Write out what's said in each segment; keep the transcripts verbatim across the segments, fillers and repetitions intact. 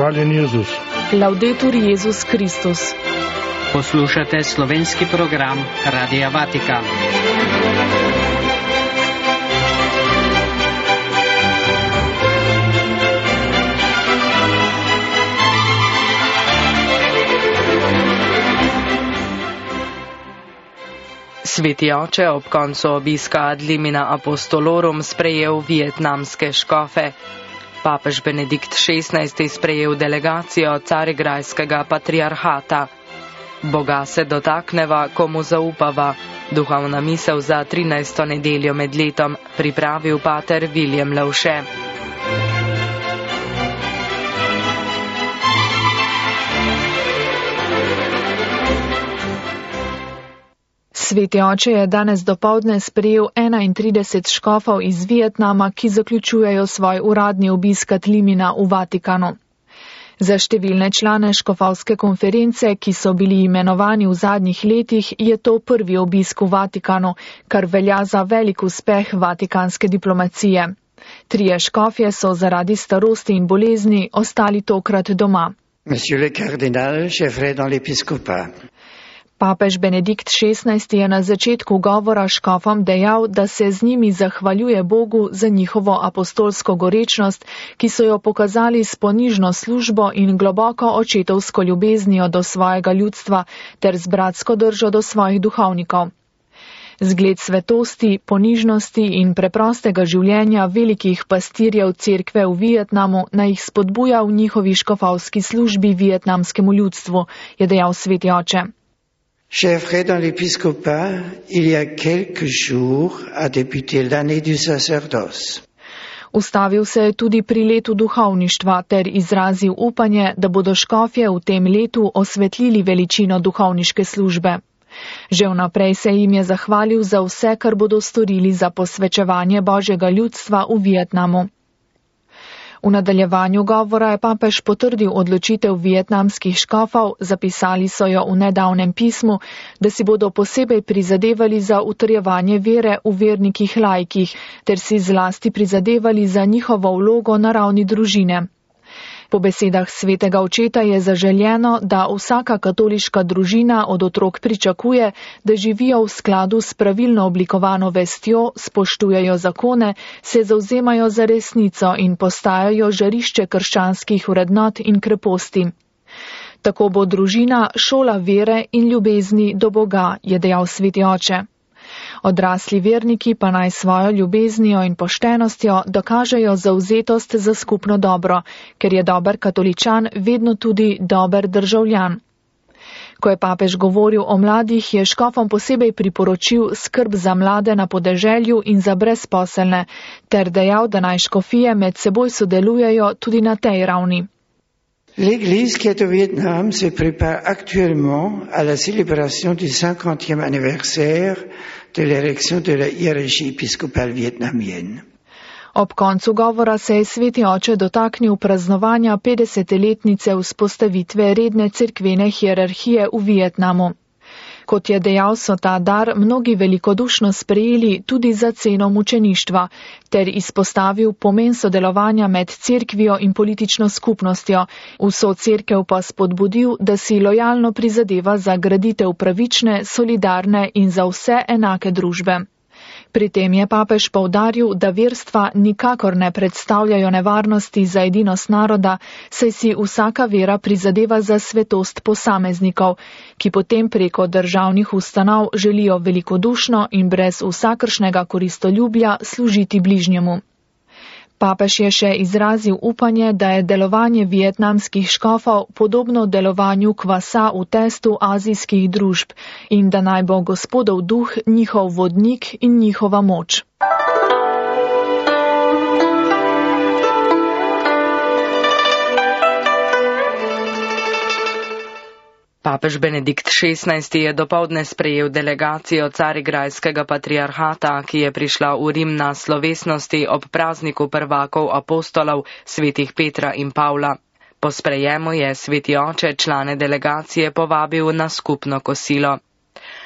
Hvaljen Jezus. Laudetur Jezus Kristus. Poslušate slovenski program Radia Vatikan. Sveti oče ob koncu obiska ad limina apostolorum sprejel vietnamske škofe. Papež Benedikt šestnajsti sprejel delegacijo carigrajskega patriarhata. Boga se dotakneva, komu zaupava. Duhovna misel za trinajsto nedeljo med letom, pripravil pater Viljem Lavše. Sveti oče je danes dopoldne sprejel enaintrideset škofov iz Vietnama, ki zaključujejo svoj uradni obisk ad limina v Vatikanu. Za številne člane škofovske konference, ki so bili imenovani v zadnjih letih, je to prvi obisk v Vatikanu, kar velja za velik uspeh vatikanske diplomacije. Trije škofje so zaradi starosti in bolezni ostali tokrat doma. Monsieur le cardinal, j'œuvre dans l'épiscopat. Papež Benedikt šestnajsti je na začetku govora škofom dejal, da se z njimi zahvaljuje Bogu za njihovo apostolsko gorečnost, ki so jo pokazali s ponižno službo in globoko očetovsko ljubeznijo do svojega ljudstva ter z bratsko držo do svojih duhovnikov. Zgled svetosti, ponižnosti in preprostega življenja velikih pastirjev cerkve v Vietnamu naj jih spodbuja v njihovi škofovski službi vietnamskemu ljudstvu, je dejal sveti oče. J'ai œuvré dans l'épiscopat, il y a quelques jours a débuté l'année du sacerdoce. Ustavil se je tudi pri letu duhovništva ter izrazil upanje, da bodo škofje v tem letu osvetlili veličino duhovniške službe. Že vnaprej se jim je zahvalil za vse, kar bodo storili za posvečevanje Božjega ljudstva v Vietnamu. V nadaljevanju govora je papež potrdil odločitev vietnamskih škofov, zapisali so jo v nedavnem pismu, da si bodo posebej prizadevali za utrjevanje vere v vernikih laikih, ter si zlasti prizadevali za njihovo vlogo na ravni družine. Po besedah svetega očeta je zaželjeno, da vsaka katoliška družina od otrok pričakuje, da živijo v skladu s pravilno oblikovano vestjo, spoštujejo zakone, se zavzemajo za resnico in postajajo žarišče krščanskih vrednot in kreposti. Tako bo družina šola vere in ljubezni do Boga, je dejal sveti oče. Odrasli verniki pa naj svojo ljubeznijo in poštenostjo dokažejo zavzetost za skupno dobro, ker je dober katoličan vedno tudi dober državljan. Ko je papež govoril o mladih, je škofom posebej priporočil skrb za mlade na podeželju in za brezposelne, ter dejal, da naj škofije med seboj sodelujejo tudi na tej ravni. L'Église qui est au Vietnam se prépare actuellement à la célébration du cinquantième anniversaire de l'érection de la hiérarchie épiscopale vietnamienne. Ob koncu govora se je sveti oče dotaknil praznovanja petdesetletnice vzpostavitve redne cerkvene hierarhije v Vietnamu. Kot je dejal, so ta dar mnogi velikodušno sprejeli tudi za ceno mučeništva, ter izpostavil pomen sodelovanja med cerkvijo in politično skupnostjo, vso cerkev pa spodbudil, da si lojalno prizadeva za graditev pravične, solidarne in za vse enake družbe. Pri tem je papež poudaril, da verstva nikakor ne predstavljajo nevarnosti za edinost naroda, saj si vsaka vera prizadeva za svetost posameznikov, ki potem preko državnih ustanov želijo velikodušno in brez vsakršnega koristoljublja služiti bližnjemu. Papež je še izrazil upanje, da je delovanje vietnamskih škofov podobno delovanju kvasa v testu azijskih družb in da naj bo Gospodov duh njihov vodnik in njihova moč. Papež Benedikt šestnajsti je dopoldne sprejel delegacijo carigrajskega patriarhata, ki je prišla v Rim na slovesnosti ob prazniku prvakov apostolov svetih Petra in Pavla. Po sprejemu je sveti oče člane delegacije povabil na skupno kosilo.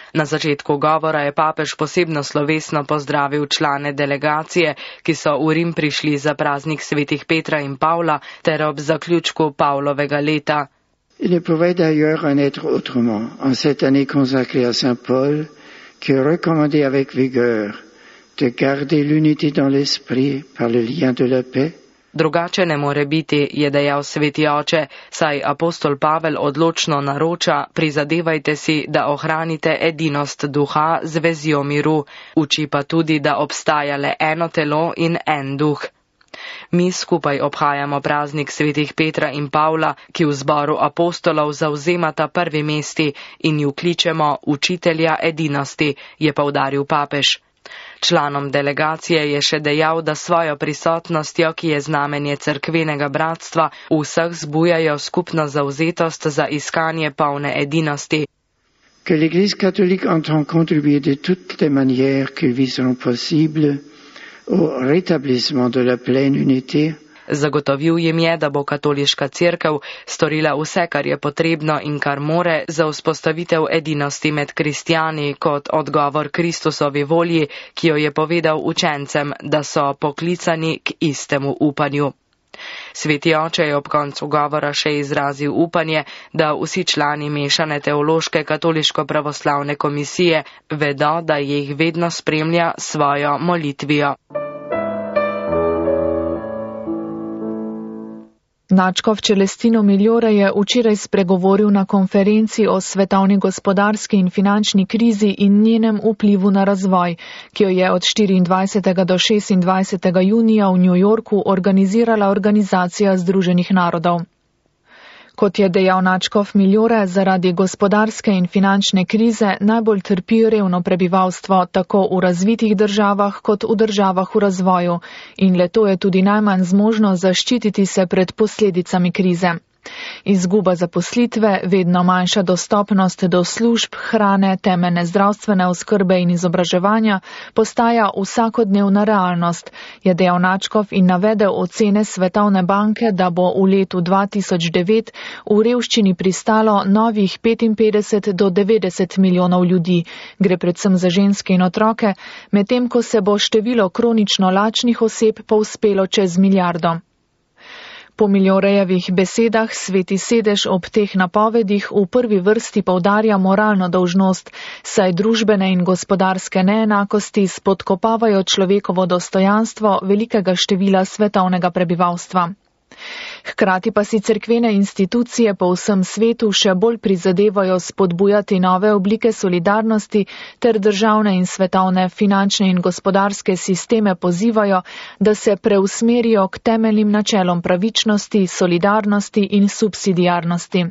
Na začetku govora je papež posebno slovesno pozdravil člane delegacije, ki so v Rim prišli za praznik svetih Petra in Pavla ter ob zaključku Pavlovega leta. Il ne pouvait d'ailleurs en être autrement en cette année consacrée à Saint Paul, qui recommandait avec vigueur de garder l'unité dans l'esprit par le lien de la paix. Drugače ne more biti, je dejal sveti oče, saj apostol Pavel odločno naroča, prizadevajte si, da ohranite edinost duha z vezjo miru, uči pa tudi, da obstaja le eno telo in en duh. Mi skupaj obhajamo praznik svetih Petra in Pavla, ki v zboru apostolov zavzemata prvi mesti in ju kličemo učitelja edinosti, je poudaril papež. Članom delegacije je še dejal, da svojo prisotnostjo, ki je znamenje cerkvenega bratstva, vseh zbujajo skupno zavzetost za iskanje polne edinosti. Que l'Église catholique entend contribuer de toutes les manières qui lui seront possibles au rétablissement de la pleine unité. Zagotovil jim je, da bo katoliška cerkev storila vse, kar je potrebno in kar more za vzpostavitev edinosti med kristjani kot odgovor Kristusovi volji, ki jo je povedal učencem, da so poklicani k istemu upanju. Sveti oče je ob koncu govora še izrazil upanje, da vsi člani mešane teološke katoliško-pravoslavne komisije vedo, da jih vedno spremlja svojo molitvijo. Nadškof Celestino Migliore je včeraj spregovoril na konferenci o svetovni gospodarski in finančni krizi in njenem vplivu na razvoj, ki jo je od štiriindvajsetega do šestindvajsetega junija v New Yorku organizirala Organizacija Združenih narodov. Kot je dejal nadškof Migliore, zaradi gospodarske in finančne krize najbolj trpi revno prebivalstvo tako v razvitih državah kot v državah v razvoju in le to je tudi najmanj zmožno zaščititi se pred posledicami krize. Izguba zaposlitve, vedno manjša dostopnost do služb, hrane, temeljne zdravstvene oskrbe in izobraževanja postaja vsakodnevna realnost, je dejal nadškof in navedel ocene Svetovne banke, da bo v letu dva tisoč devet v revščini pristalo novih petinpetdeset do devetdeset milijonov ljudi, gre predvsem za ženske in otroke, medtem ko se bo število kronično lačnih oseb povzpelo čez milijardo. Po Migliorejevih besedah Sveti sedež ob teh napovedih v prvi vrsti poudarja moralno dolžnost, saj družbene in gospodarske neenakosti spodkopavajo človekovo dostojanstvo velikega števila svetovnega prebivalstva. Hkrati pa si cerkvene institucije po vsem svetu še bolj prizadevajo spodbujati nove oblike solidarnosti ter državne in svetovne finančne in gospodarske sisteme pozivajo, da se preusmerijo k temeljnim načelom pravičnosti, solidarnosti in subsidiarnosti.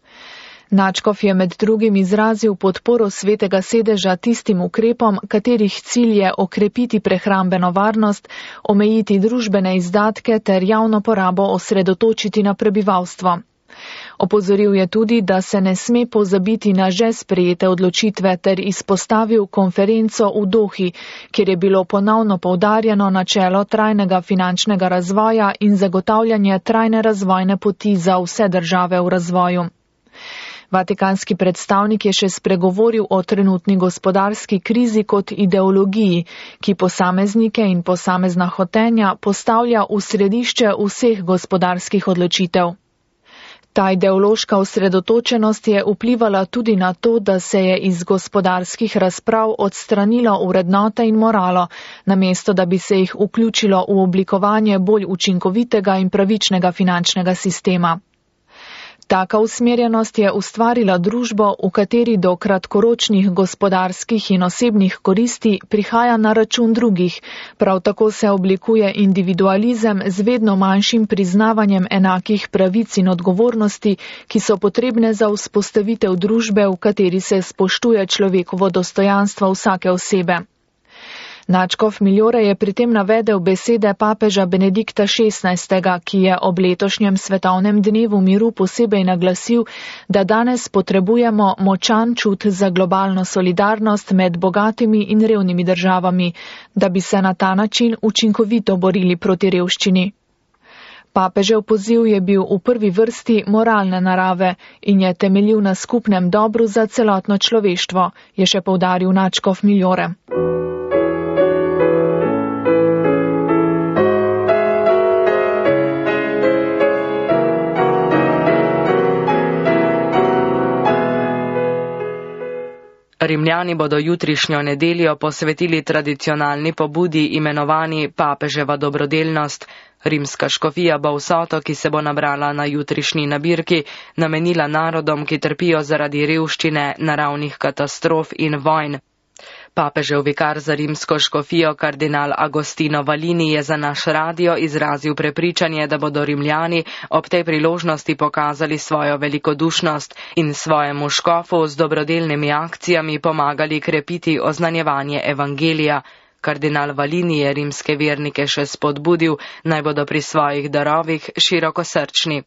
Nadškof je med drugim izrazil podporo Svetega sedeža tistim ukrepom, katerih cilj je okrepiti prehrambeno varnost, omejiti družbene izdatke ter javno porabo osredotočiti na prebivalstvo. Opozoril je tudi, da se ne sme pozabiti na že sprejete odločitve ter izpostavil konferenco v Dohi, kjer je bilo ponovno poudarjeno načelo trajnega finančnega razvoja in zagotavljanje trajne razvojne poti za vse države v razvoju. Vatikanski predstavnik je še spregovoril o trenutni gospodarski krizi kot ideologiji, ki posameznike in posamezna hotenja postavlja v središče vseh gospodarskih odločitev. Ta ideološka osredotočenost je vplivala tudi na to, da se je iz gospodarskih razprav odstranilo vrednote in moralo, namesto da bi se jih vključilo v oblikovanje bolj učinkovitega in pravičnega finančnega sistema. Taka usmerjenost je ustvarila družbo, v kateri do kratkoročnih gospodarskih in osebnih koristi prihaja na račun drugih, prav tako se oblikuje individualizem z vedno manjšim priznavanjem enakih pravic in odgovornosti, ki so potrebne za vzpostavitev družbe, v kateri se spoštuje človekovo dostojanstvo vsake osebe. Nadškof Migliore je pri tem navedel besede papeža Benedikta šestnajstega, ki je ob letošnjem svetovnem dnevu miru posebej naglasil, da danes potrebujemo močan čut za globalno solidarnost med bogatimi in revnimi državami, da bi se na ta način učinkovito borili proti revščini. Papežev poziv je bil v prvi vrsti moralne narave in je temeljil na skupnem dobru za celotno človeštvo, je še poudaril nadškof Miljore. Rimljani bodo jutrišnjo nedeljo posvetili tradicionalni pobudi imenovani Papeževa dobrodelnost. Rimska škofija bo vsoto, ki se bo nabrala na jutrišnji nabirki, namenila narodom, ki trpijo zaradi revščine, naravnih katastrof in vojn. Papežev vikar za rimsko škofijo kardinal Agostino Valini je za naš radio izrazil prepričanje, da bodo Rimljani ob tej priložnosti pokazali svojo velikodušnost in svojemu škofu z dobrodelnimi akcijami pomagali krepiti oznanjevanje evangelija. Kardinal Valini je rimske vernike še spodbudil, naj bodo pri svojih darovih širokosrčni.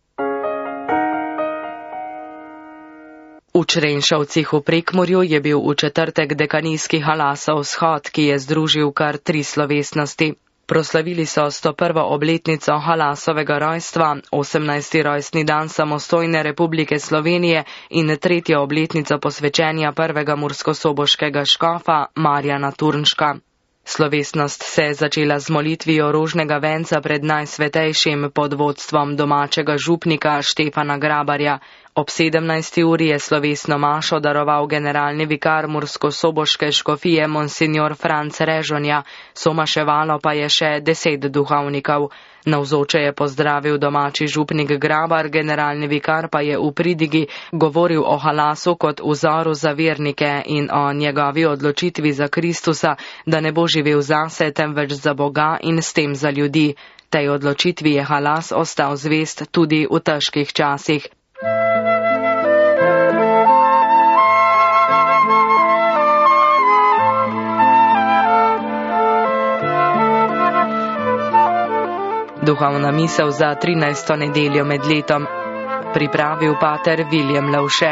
V Črenšovcih v Prekmurju je bil v četrtek dekanijski halasov shod, ki je združil kar tri slovesnosti. Proslavili so sto prvo obletnico halasovega rojstva, osemnajsti rojstni dan samostojne Republike Slovenije in tretjo obletnico posvečenja prvega murskosoboškega škofa Marjana Turnška. Slovesnost se je začela z molitvijo rožnega venca pred najsvetejšim pod vodstvom domačega župnika Štefana Grabarja. Ob sedemnajsti uri je slovesno mašo daroval generalni vikar murskosoboške škofije monsignor Franc Režonja, somaševalo pa je še deset duhovnikov. Navzoče je pozdravil domači župnik Grabar, generalni vikar pa je v pridigi govoril o halasu kot vzoru za vernike in o njegovi odločitvi za Kristusa, da ne bo živel zase, temveč za Boga in s tem za ljudi. Tej odločitvi je halas ostal zvest tudi v težkih časih. Duhovna misel za trinajsto nedeljo med letom. Pripravil pater Viljem Lavše.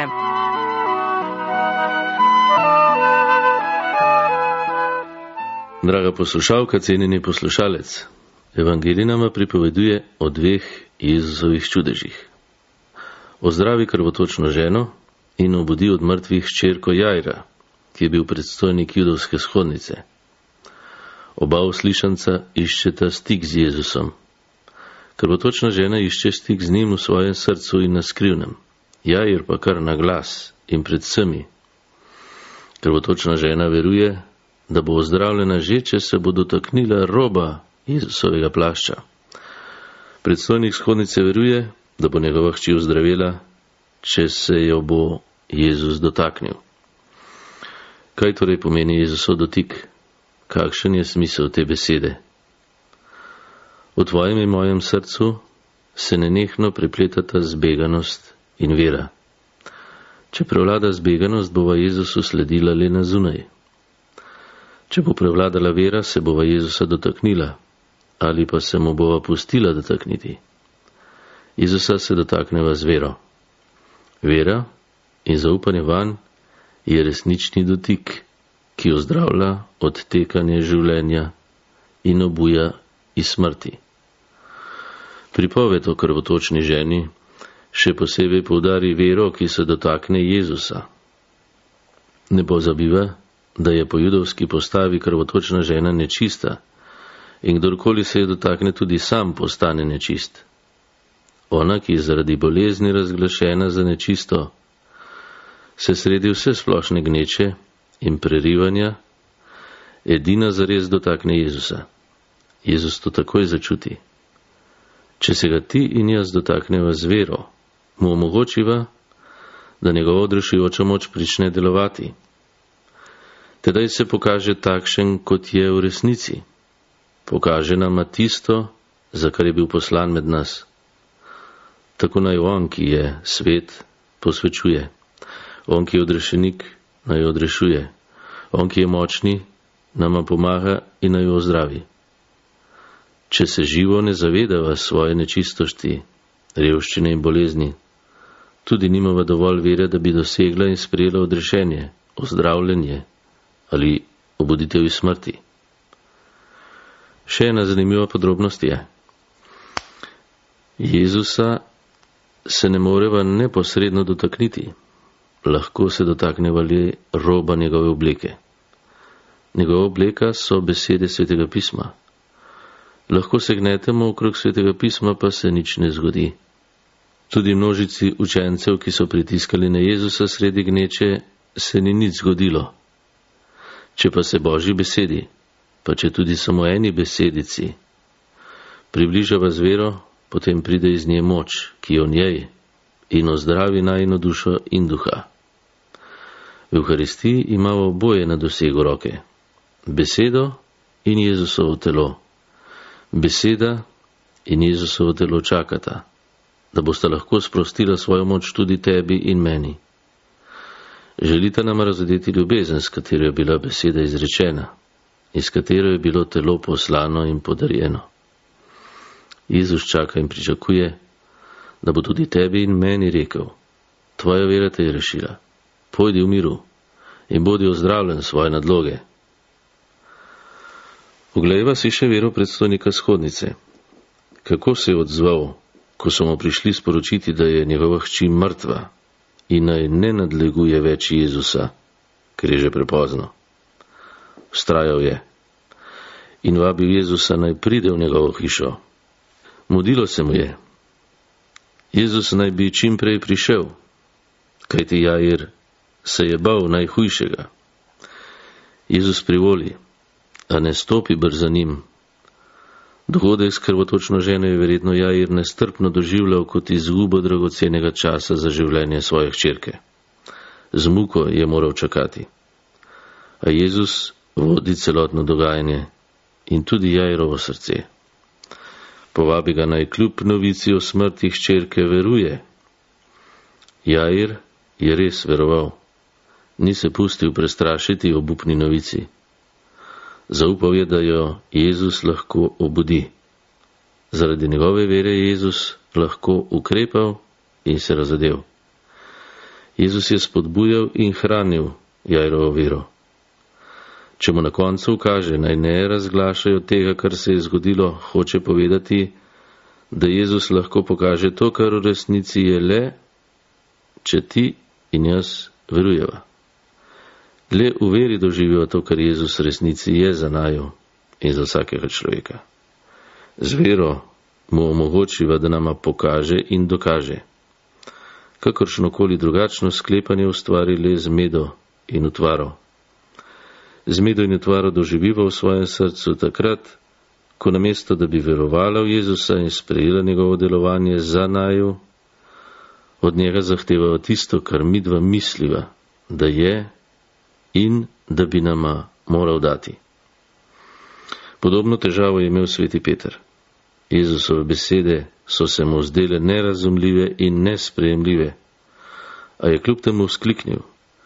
Draga poslušalka, cenjeni poslušalec, Evangelij nama pripoveduje o dveh Jezusovih čudežih. Ozdravi krvotočno ženo in obudi od mrtvih hčerko Jajra, ki je bil predstojnik judovske shodnice. Oba uslišanca iščeta stik z Jezusom. Krvotočna žena išče stik z njim v svojem srcu in na skrivnem, Jajr pa kar na glas in pred vsemi. Krvotočna žena veruje, da bo ozdravljena že, če se bo dotaknila roba Jezusovega plašča. Predstojnik shodnice veruje, da bo njegova hči ozdravela, če se jo bo Jezus dotaknil. Kaj torej pomeni Jezusov dotik? Kakšen je smisel te besede? V tvojem in mojem srcu se nenehno prepletata zbeganost in vera. Če prevlada zbeganost, bova Jezusu sledila le na zunaj. Če bo prevladala vera, se bova Jezusa dotaknila, ali pa se mu bova pustila dotakniti. Jezusa se dotakneva z vero. Vera in zaupanje vanj je resnični dotik, ki ozdravlja odtekanje življenja in obuja iz smrti. Pripoved o krvotočni ženi še posebej poudari vero, ki se dotakne Jezusa. Ne pozabiva, da je po judovski postavi krvotočna žena nečista in kdorkoli se je dotakne, tudi sam postane nečist. Ona, ki je zaradi bolezni razglašena za nečisto, se sredi vse splošne gneče in prerivanja edina zares dotakne Jezusa. Jezus to takoj začuti. Če se ga ti in jaz dotakneva z vero, mu omogočiva, da njegova odrešujoča moč prične delovati. Tedaj se pokaže takšen, kot je v resnici. Pokaže nama tisto, za kar je bil poslan med nas. Tako naj on, ki je svet, posvečuje. On, ki je odrešenik, naj odrešuje. On, ki je močni, nama pomaga in naj jo ozdravi. Če se živo ne zavedava svoje nečistosti, revščine in bolezni, tudi nimava dovolj vere, da bi dosegla in sprejela odrešenje, ozdravljenje ali obuditev iz smrti. Še ena zanimiva podrobnost je. Jezusa se ne moreva neposredno dotakniti, lahko se dotakneva le roba njegove obleke. Njegova obleka so besede Svetega pisma. Lahko se gnetemo okrog Svetega pisma, pa se nič ne zgodi. Tudi množici učencev, ki so pritiskali na Jezusa sredi gneče, se ni nič zgodilo. Če pa se Božji besedi, pa če tudi samo eni besedici, približava z vero, potem pride iz nje moč, ki je v njej in ozdravi najino dušo in duha. V Evharistiji imamo oboje na dosegu roke. Besedo in Jezusovo telo. Beseda in Jezusovo telo čakata, da boste lahko sprostila svojo moč tudi tebi in meni. Želite nam razodeti ljubezen, s katero je bila beseda izrečena, iz katero je bilo telo poslano in podarjeno. Jezus čaka in pričakuje, da bo tudi tebi in meni rekel: tvoja vera te je rešila, pojdi v miru in bodi ozdravljen svoje nadloge. Poglejva si še vero predstojnika shodnice. Kako se je odzval, ko so mu prišli sporočiti, da je njegova hči mrtva in naj ne nadleguje več Jezusa, ker je že prepozno. Vztrajal je in vabil Jezusa, naj pride v njegovo hišo. Mudilo se mu je. Jezus naj bi čim prej prišel, kajti Jair se je bal najhujšega. Jezus privoli, a ne stopi brz za njim. Dogodek s krvotočno ženo je verjetno Jair nestrpno doživljal kot izgubo dragocenega časa za življenje svoje hčerke. Z muko je moral čakati. A Jezus vodi celotno dogajanje in tudi Jairovo srce. Povabi ga naj kljub novici o smrti hčerke veruje. Jair je res veroval, ni se pustil prestrašiti obupni novici. Zaupal je, da jo Jezus lahko obudi. Zaradi njegove vere je Jezus lahko ukrepal in se razodel. Jezus je spodbujal in hranil Jairovo vero. Če mu na koncu kaže, naj ne razglašajo tega, kar se je zgodilo, hoče povedati, da Jezus lahko pokaže to, kar v resnici je le, če ti in jaz verujeva. Le v veri doživijo to, kar Jezus v resnici je za naju in za vsakega človeka. Z vero mu omogočiva, da nama pokaže in dokaže. Kakršnokoli drugačno sklepanje ustvari le zmedo in utvaro. Zmedo in utvaro doživiva v svojem srcu takrat, ko namesto, da bi verovala v Jezusa in sprejela njegovo delovanje za naju, od njega zahtevajo tisto, kar midva misliva, da je in da bi nama moral dati. Podobno težavo je imel sveti Peter. Jezusove besede so se mu zdele nerazumljive in nesprejemljive, a je kljub temu vzkliknil: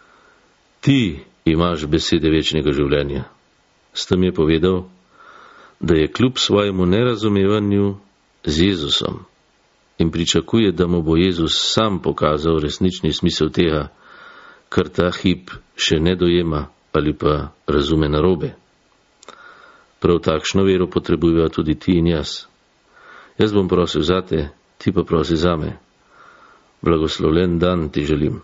ti imaš besede večnega življenja. S tem je povedal, da je kljub svojemu nerazumevanju z Jezusom in pričakuje, da mu bo Jezus sam pokazal resnični smisel tega, kar ta hip še ne dojema ali pa razume narobe. Prav takšno vero potrebujejo tudi ti in jaz. Jaz bom prosil zate, ti pa prosi zame. Blagoslovljen dan ti želim.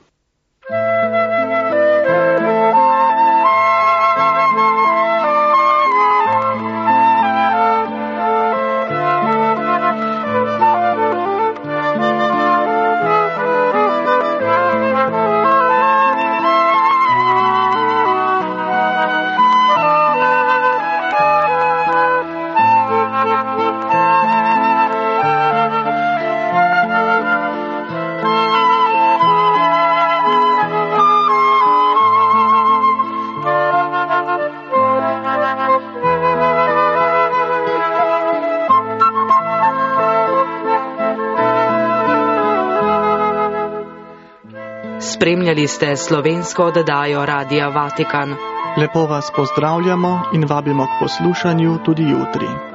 Spremljali ste slovensko oddajo Radia Vatikan. Lepo vas pozdravljamo in vabimo k poslušanju tudi jutri.